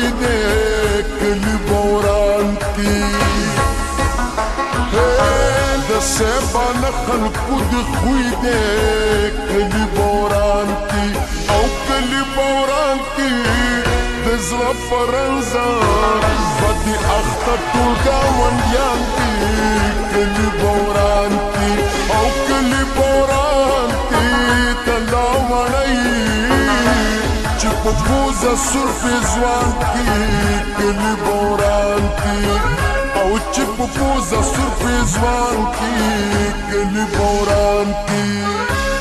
خوی دے کلی بوران کی د سیبان خلقو د خوی دے کلی بوران کی او کلی بوران کی د زړه فرنزا بدی اخته ټول ګاونډیان دي کلی بوران کی او کلی بوران کی تلا وړی چې په پوزه سرفې ځوان کی کلی بوران کی او چې په پوزه سرفې ځوان کی کلی بوران کی